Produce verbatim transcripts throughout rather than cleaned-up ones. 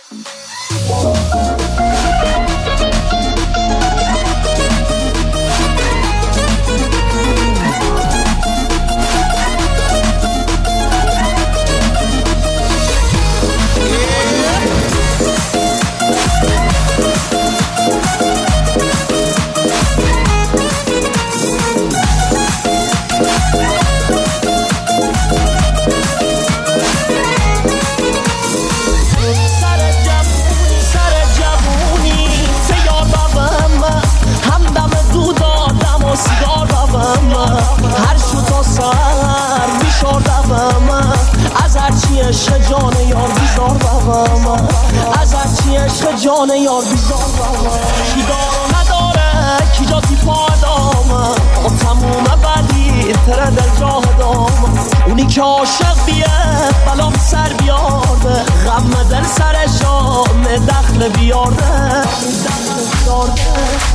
جان یار بیزار بابا کی دار نداره کی جاتی پادام با تموم بدی تره دل جاه دام اونی که عاشق بیه بلام سر بیارده غم دل سر شام دخل بیارده دخل بیارده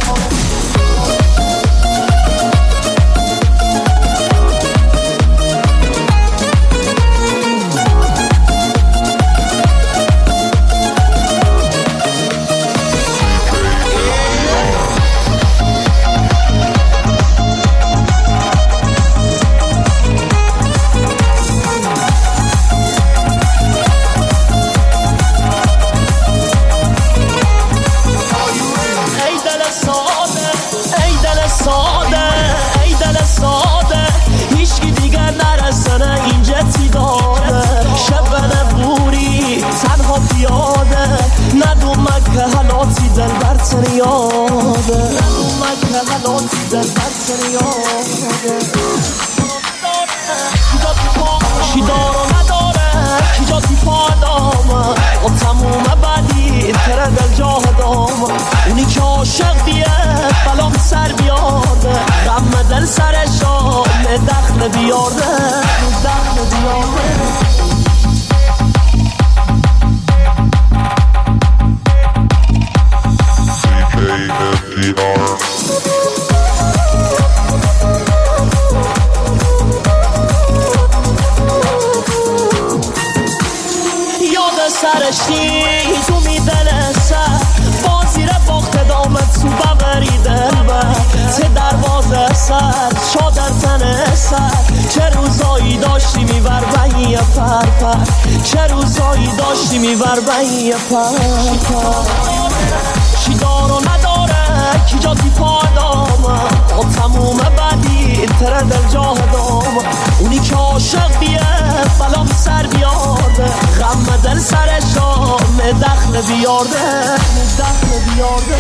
دل بر سر یاده اومد که حلاتی دل بر سر یاده کی دار و نداره کی جاتی پادام با تموم بدی تره دل جاه دام اونی که عاشق بیه بلام سر بیارده غم دل سر شام دخل بیارده دخل بیارده یاد سرشی تو میدن سر بازی را باخت دامت تو ببری دل بر چه دروازه سر شادر تن سر چه روزایی داشتی میبر بهی پر پر چه روزایی داشتی میبر بهی پر پر کی دار و نداره کی جاتی پادام با تموم بدی تره دل جاه دام اونی که عاشق بیه بلام سر بیارده غم دل سر شام دخل بیارده دخل بیارده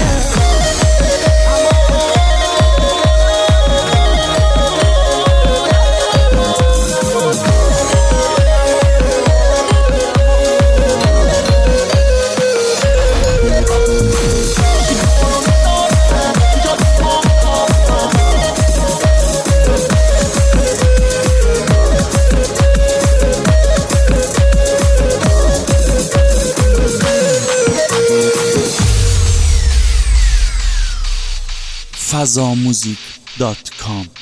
فضا موزیک دات کام